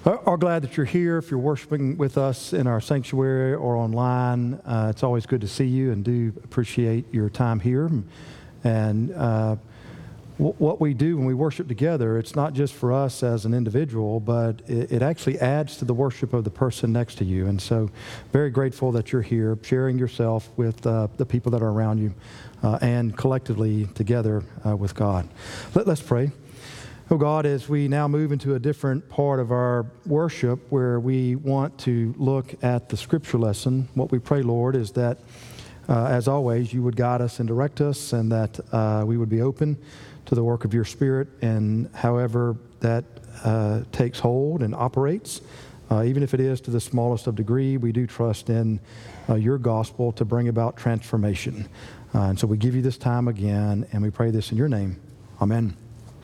Are glad that you're here. If you're worshiping with us in our sanctuary or online, it's always good to see you and do appreciate your time here. And what we do when we worship together, it's not just for us as an individual, but it actually adds to the worship of the person next to you. And so very grateful that you're here, sharing yourself with the people that are around you and collectively together with God. Let's pray. Oh God, as we now move into a different part of our worship where we want to look at the scripture lesson, what we pray, Lord, is that, as always, you would guide us and direct us, and that we would be open to the work of your Spirit, and however that takes hold and operates, even if it is to the smallest of degree, we do trust in your gospel to bring about transformation. And so we give you this time again, and we pray this in your name. Amen.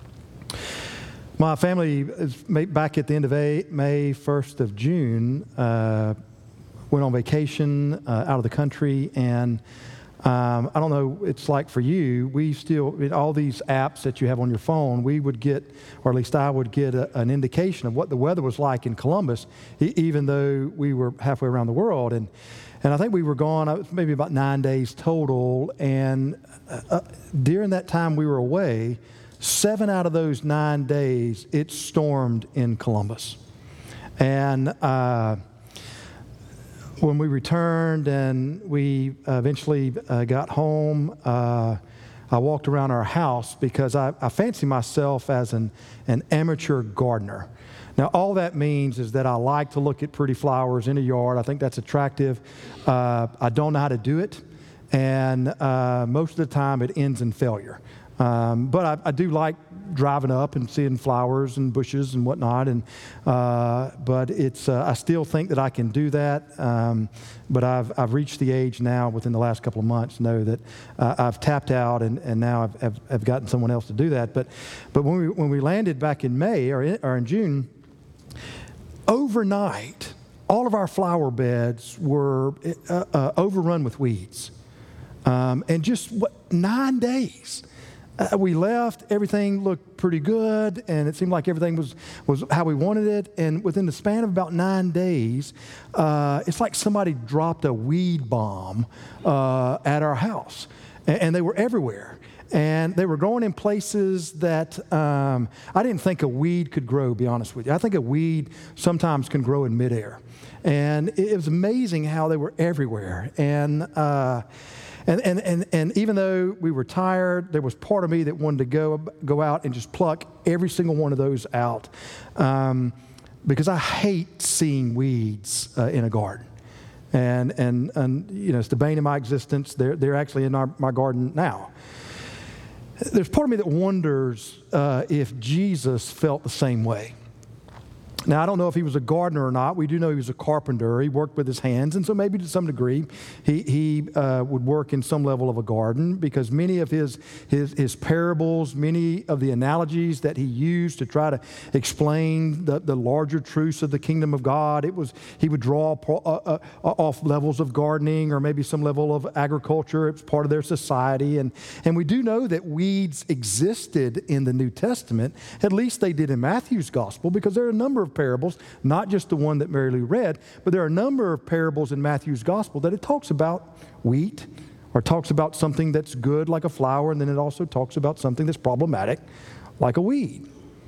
My family is back at the end of May, 1st of June, went on vacation out of the country, and I don't know what it's like for you. We still, all these apps that you have on your phone, we would get, or at least I would get an indication of what the weather was like in Columbus, even though we were halfway around the world. And I think we were gone maybe about 9 days total, and during that time we were away, 7 out of those 9 days, it stormed in Columbus. And when we returned and we eventually got home, I walked around our house because I fancy myself as an amateur gardener. Now, all that means is that I like to look at pretty flowers in a yard. I think that's attractive. I don't know how to do it, and most of the time it ends in failure. But I do like driving up and seeing flowers and bushes and whatnot. And but it's I still think that I can do that. But I've reached the age now within the last couple of months to know that I've tapped out and now I've gotten someone else to do that. But when we landed back in May or in June, overnight all of our flower beds were overrun with weeds, and just 9 days. We left, everything looked pretty good, and it seemed like everything was how we wanted it. And within the span of about 9 days, it's like somebody dropped a weed bomb at our house. And they were everywhere. And they were growing in places that I didn't think a weed could grow, to be honest with you. I think a weed sometimes can grow in midair. And it was amazing how they were everywhere. And even though we were tired, there was part of me that wanted to go out and just pluck every single one of those out, because I hate seeing weeds in a garden, and it's the bane of my existence. They're actually in my garden now. There's part of me that wonders if Jesus felt the same way. Now, I don't know if he was a gardener or not. We do know he was a carpenter. He worked with his hands, and so maybe to some degree he would work in some level of a garden, because many of his parables, many of the analogies that he used to try to explain the larger truths of the kingdom of God, he would draw off levels of gardening or maybe some level of agriculture. It's part of their society, and we do know that weeds existed in the New Testament. At least they did in Matthew's gospel, because there are a number of parables, not just the one that Mary Lou read, but there are a number of parables in Matthew's gospel that it talks about wheat, or talks about something that's good like a flower, and then it also talks about something that's problematic like a weed.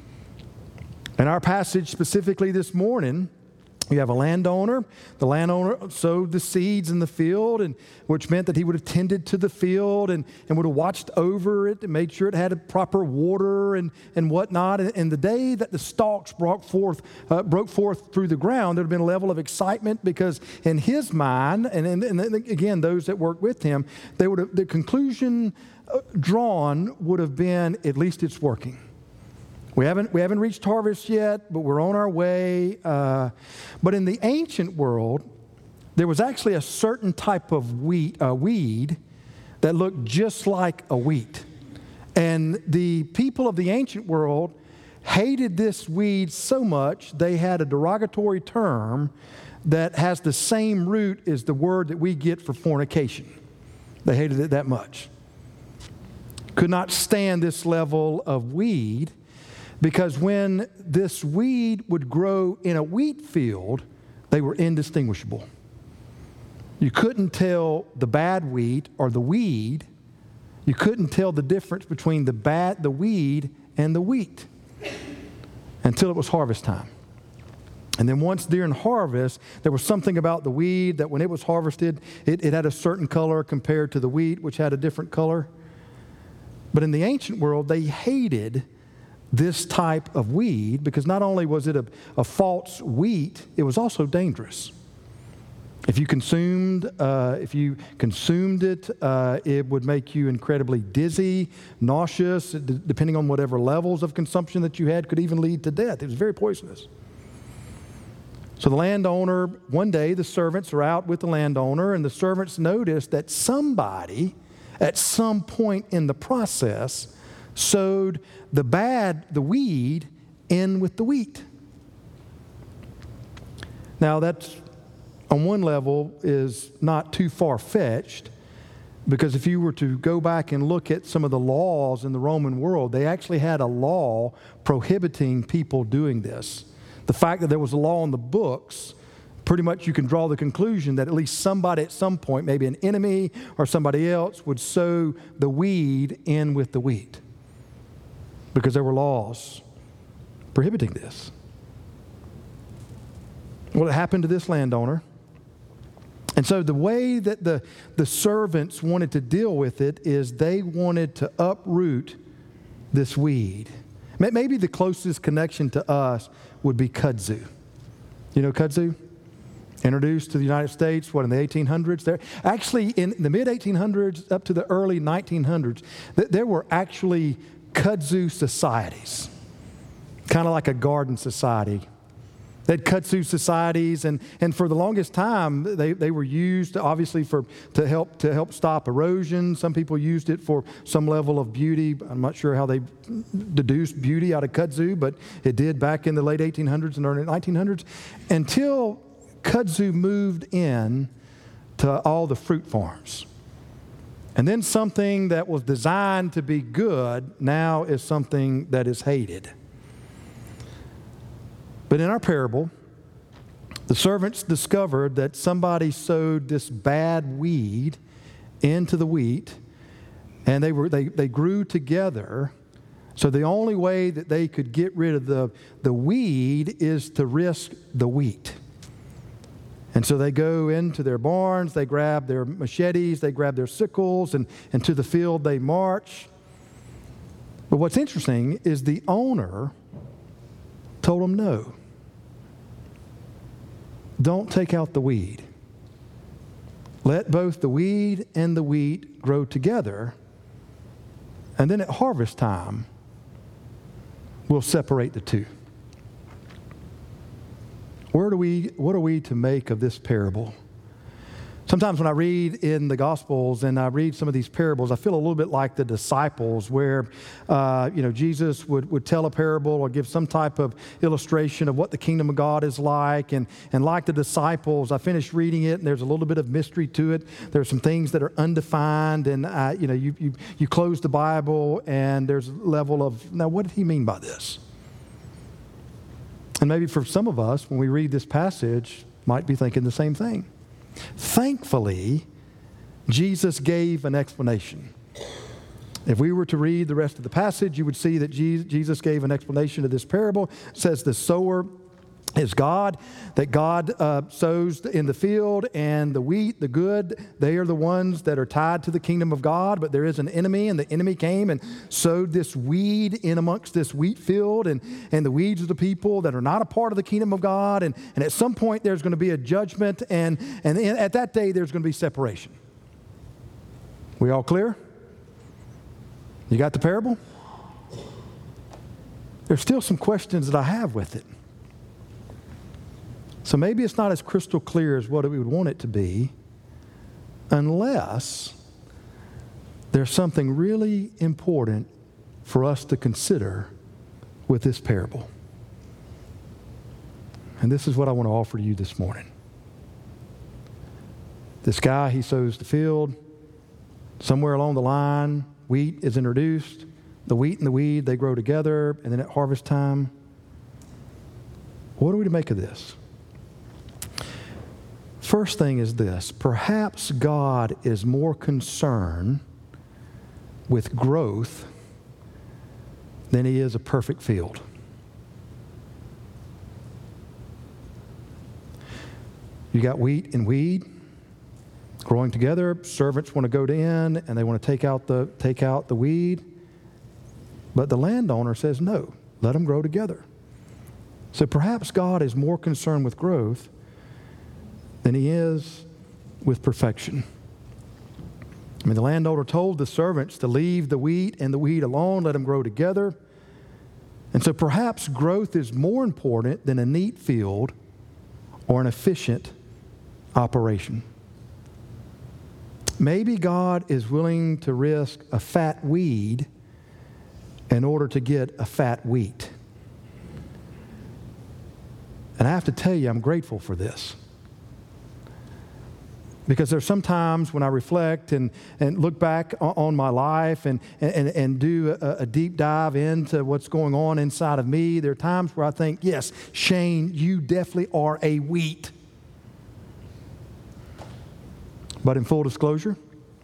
In our passage specifically this morning, you have a landowner. The landowner sowed the seeds in the field, and which meant that he would have tended to the field and would have watched over it and made sure it had a proper water and whatnot. And the day that the stalks broke forth through the ground, there would have been a level of excitement, because in his mind, and again, those that worked with him, the conclusion drawn would have been, at least it's working. We haven't reached harvest yet, but we're on our way. But in the ancient world, there was actually a certain type of weed that looked just like a wheat. And the people of the ancient world hated this weed so much, they had a derogatory term that has the same root as the word that we get for fornication. They hated it that much. Could not stand this level of weed. Because when this weed would grow in a wheat field, they were indistinguishable. You couldn't tell the bad wheat or the weed. You couldn't tell the difference between the weed and the wheat until it was harvest time. And then once during harvest, there was something about the weed that when it was harvested, it had a certain color compared to the wheat, which had a different color. But in the ancient world, they hated this type of weed because not only was it a false wheat, it was also dangerous. If you consumed it, it would make you incredibly dizzy, nauseous, depending on whatever levels of consumption that you had, could even lead to death. It was very poisonous. So the landowner, one day the servants are out with the landowner, and the servants notice that somebody at some point in the process sowed the weed in with the wheat. Now that's, on one level, is not too far-fetched, because if you were to go back and look at some of the laws in the Roman world, they actually had a law prohibiting people doing this. The fact that there was a law in the books, pretty much you can draw the conclusion that at least somebody at some point, maybe an enemy or somebody else, would sow the weed in with the wheat, because there were laws prohibiting this. Well, it happened to this landowner. And so the way that the servants wanted to deal with it is they wanted to uproot this weed. Maybe the closest connection to us would be kudzu. You know kudzu? Introduced to the United States, in the 1800s? There, actually, in the mid-1800s up to the early 1900s, there were actually kudzu societies, kind of like a garden society. They had kudzu societies, and for the longest time, they were used, obviously, to help stop erosion. Some people used it for some level of beauty. I'm not sure how they deduced beauty out of kudzu, but it did back in the late 1800s and early 1900s, until kudzu moved in to all the fruit farms. And then something that was designed to be good now is something that is hated. But in our parable, the servants discovered that somebody sowed this bad weed into the wheat, and they grew together. So the only way that they could get rid of the weed is to risk the wheat. And so they go into their barns, they grab their machetes, they grab their sickles, and to the field they march. But what's interesting is the owner told them no. Don't take out the weed. Let both the weed and the wheat grow together, and then at harvest time, we'll separate the two. What are we to make of this parable? Sometimes when I read in the Gospels and I read some of these parables, I feel a little bit like the disciples where, Jesus would tell a parable or give some type of illustration of what the kingdom of God is like. And like the disciples, I finished reading it and there's a little bit of mystery to it. There's some things that are undefined, and you close the Bible and there's a level of, now what did he mean by this? And maybe for some of us, when we read this passage, might be thinking the same thing. Thankfully, Jesus gave an explanation. If we were to read the rest of the passage, you would see that Jesus gave an explanation of this parable. It says the sower is God, that God sows in the field, and the wheat, the good, they are the ones that are tied to the kingdom of God, but there is an enemy, and the enemy came and sowed this weed in amongst this wheat field, and the weeds are the people that are not a part of the kingdom of God, and at some point there's going to be a judgment, and at that day there's going to be separation. We all clear? You got the parable? There's still some questions that I have with it. So maybe it's not as crystal clear as what we would want it to be, unless there's something really important for us to consider with this parable. And this is what I want to offer to you this morning. This guy, he sows the field. Somewhere along the line, wheat is introduced. The wheat and the weed, they grow together, and then at harvest time, what are we to make of this? First thing is this: perhaps God is more concerned with growth than He is a perfect field. You got wheat and weed growing together. Servants want to go in and they want to take out the weed. But the landowner says, no, let them grow together. So perhaps God is more concerned with growth than He is with perfection. I mean, the landowner told the servants to leave the wheat and the weed alone, let them grow together. And so perhaps growth is more important than a neat field or an efficient operation. Maybe God is willing to risk a fat weed in order to get a fat wheat. And I have to tell you, I'm grateful for this. Because there's sometimes when I reflect and look back on my life and do a deep dive into what's going on inside of me, there are times where I think, yes, Shane, you definitely are a wheat. But in full disclosure,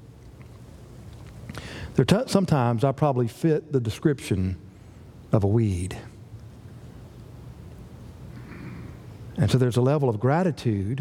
sometimes I probably fit the description of a weed. And so there's a level of gratitude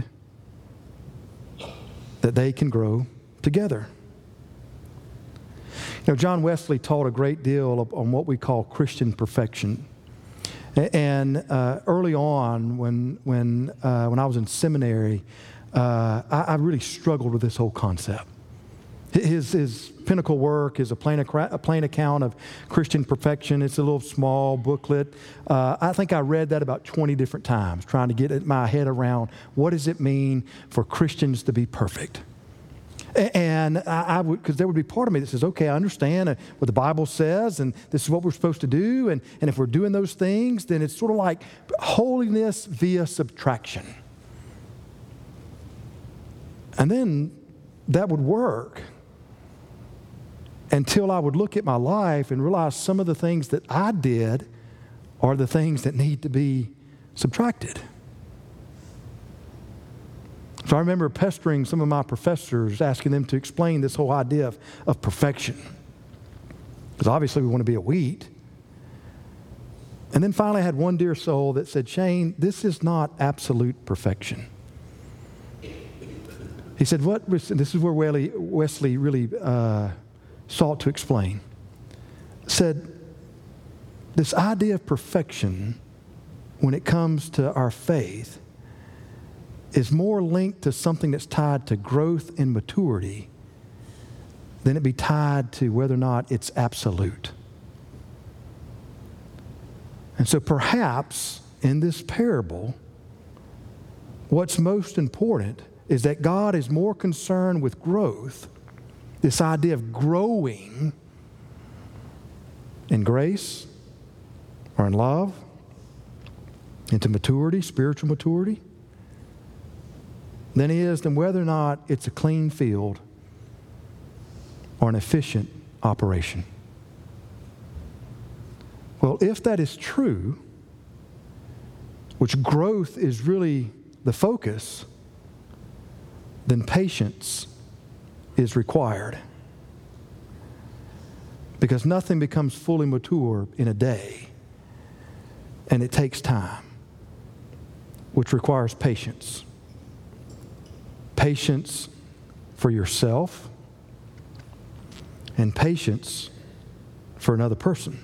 that they can grow together. You know, John Wesley taught a great deal on what we call Christian perfection. And early on, when I was in seminary, I really struggled with this whole concept. His pinnacle work is a plain account of Christian perfection. It's a little small booklet. I think I read that about 20 different times, trying to get my head around what does it mean for Christians to be perfect. And I would, because there would be part of me that says, okay, I understand what the Bible says, and this is what we're supposed to do, and if we're doing those things, then it's sort of like holiness via subtraction. And then that would work until I would look at my life and realize some of the things that I did are the things that need to be subtracted. So I remember pestering some of my professors, asking them to explain this whole idea of perfection. Because obviously we want to be a wheat. And then finally I had one dear soul that said, Shane, this is not absolute perfection. He said, this is where Wesley really sought to explain. Said, this idea of perfection, when it comes to our faith, is more linked to something that's tied to growth and maturity than it be tied to whether or not it's absolute. And so perhaps in this parable, what's most important is that God is more concerned with growth, this idea of growing in grace or in love, into maturity, spiritual maturity, than He is than whether or not it's a clean field or an efficient operation. Well, if that is true, which growth is really the focus, then patience is required. Because nothing becomes fully mature in a day, and it takes time, which requires patience. Patience for yourself and patience for another person.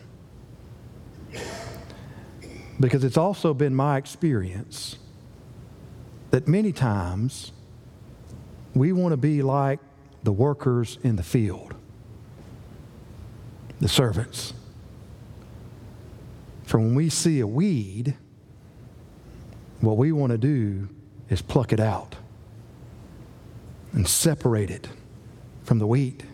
Because it's also been my experience that many times we want to be like the workers in the field, the servants. For when we see a weed, what we want to do is pluck it out and separate it from the wheat.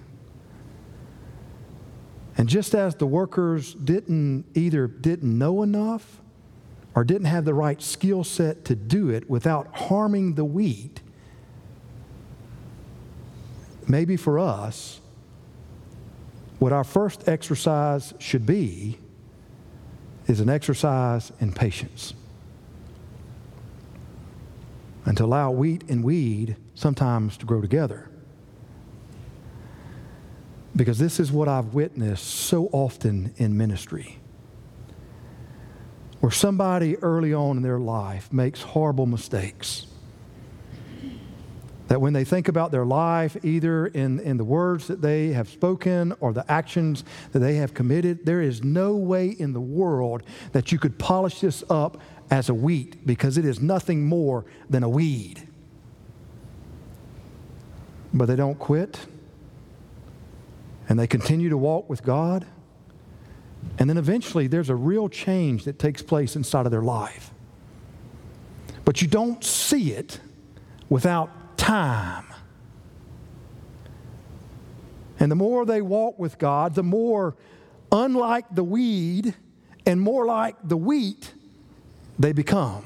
And just as the workers either didn't know enough or didn't have the right skill set to do it without harming the wheat, maybe for us, what our first exercise should be is an exercise in patience. And to allow wheat and weed sometimes to grow together. Because this is what I've witnessed so often in ministry. Where somebody early on in their life makes horrible mistakes. That when they think about their life, either in the words that they have spoken or the actions that they have committed, there is no way in the world that you could polish this up as a wheat, because it is nothing more than a weed. But they don't quit, and they continue to walk with God, and then eventually there's a real change that takes place inside of their life. But you don't see it without time. And the more they walk with God, the more unlike the weed and more like the wheat they become.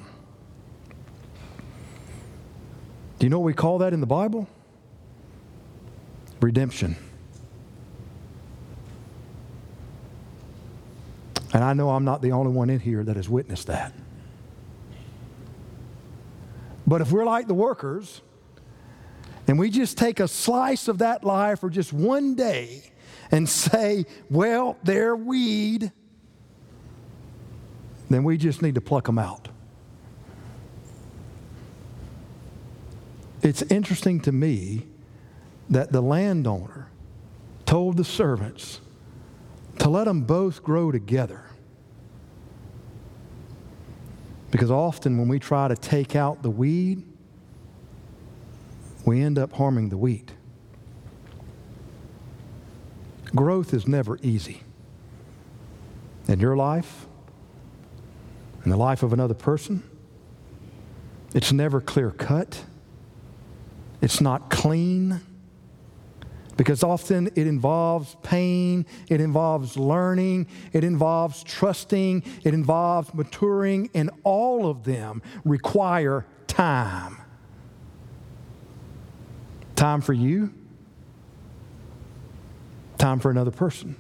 Do you know what we call that in the Bible? Redemption. And I know I'm not the only one in here that has witnessed that. But if we're like the workers, and we just take a slice of that life for just one day and say, well, they're weed, then we just need to pluck them out. It's interesting to me that the landowner told the servants to let them both grow together. Because often when we try to take out the weed, we end up harming the wheat. Growth is never easy. In your life, in the life of another person, it's never clear cut. It's not clean. Because often it involves pain, it involves learning, it involves trusting, it involves maturing, and all of them require time. Time for you, time for another person.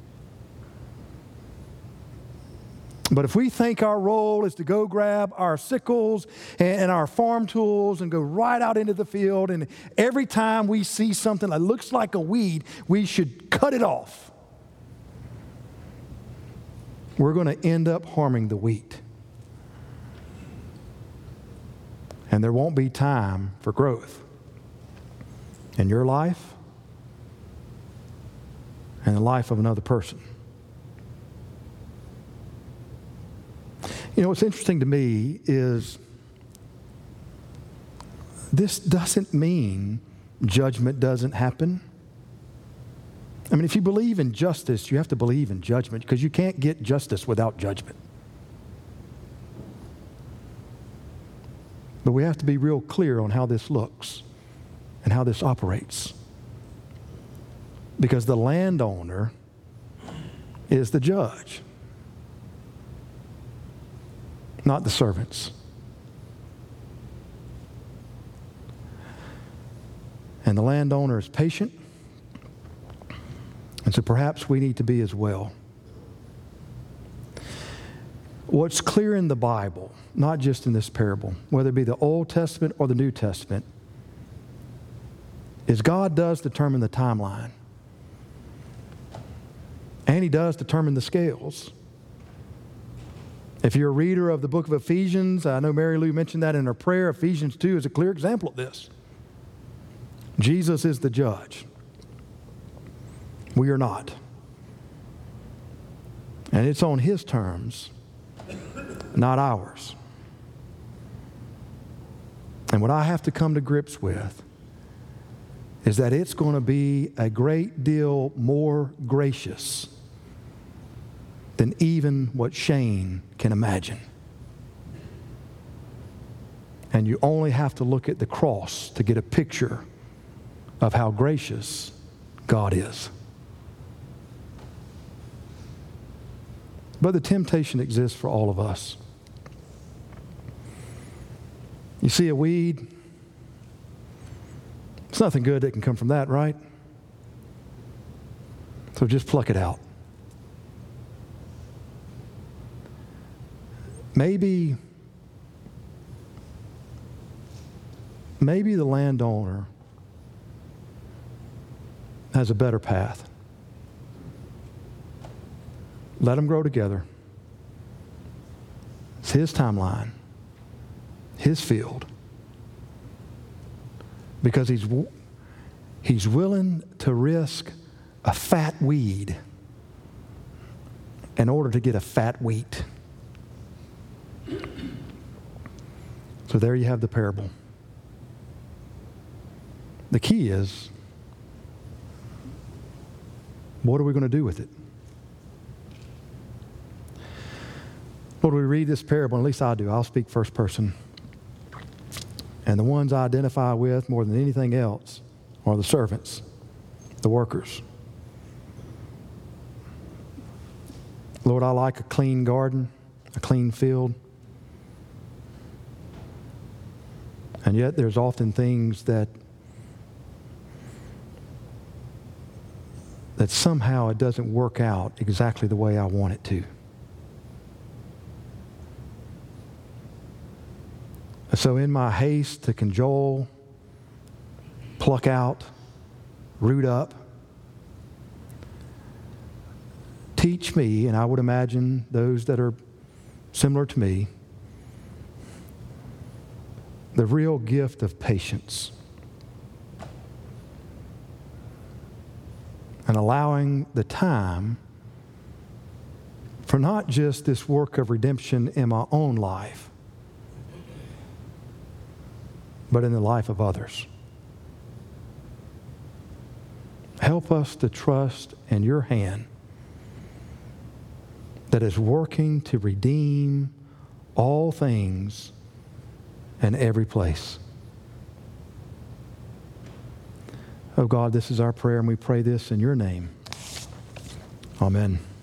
But if we think our role is to go grab our sickles and our farm tools and go right out into the field, and every time we see something that looks like a weed, we should cut it off, we're going to end up harming the wheat. And there won't be time for growth in your life and the life of another person. You know, what's interesting to me is this doesn't mean judgment doesn't happen. I mean, if you believe in justice, you have to believe in judgment, because you can't get justice without judgment. But we have to be real clear on how this looks and how this operates. Because the landowner is the judge, not the servants. And the landowner is patient, and so perhaps we need to be as well. What's clear in the Bible, not just in this parable, whether it be the Old Testament or the New Testament, is God does determine the timeline. And He does determine the scales. If you're a reader of the book of Ephesians, I know Mary Lou mentioned that in her prayer. Ephesians 2 is a clear example of this. Jesus is the judge. We are not. And it's on His terms, not ours. And what I have to come to grips with is that it's going to be a great deal more gracious than even what Shane can imagine. And you only have to look at the cross to get a picture of how gracious God is. But the temptation exists for all of us. You see a weed, there's nothing good that can come from that, right? So just pluck it out. Maybe the landowner has a better path. Let them grow together. It's his timeline, his field. Because he's willing to risk a fat weed in order to get a fat wheat. So there you have the parable. The key is, what are we going to do with it? Lord, we read this parable, at least I do. I'll speak first person. And the ones I identify with more than anything else are the servants, the workers. Lord, I like a clean garden, a clean field. And yet there's often things that somehow it doesn't work out exactly the way I want it to. So in my haste to cajole, pluck out, root up, teach me, and I would imagine those that are similar to me, the real gift of patience. And allowing the time for not just this work of redemption in my own life, but in the life of others. Help us to trust in your hand that is working to redeem all things in every place. Oh God, this is our prayer, and we pray this in your name. Amen.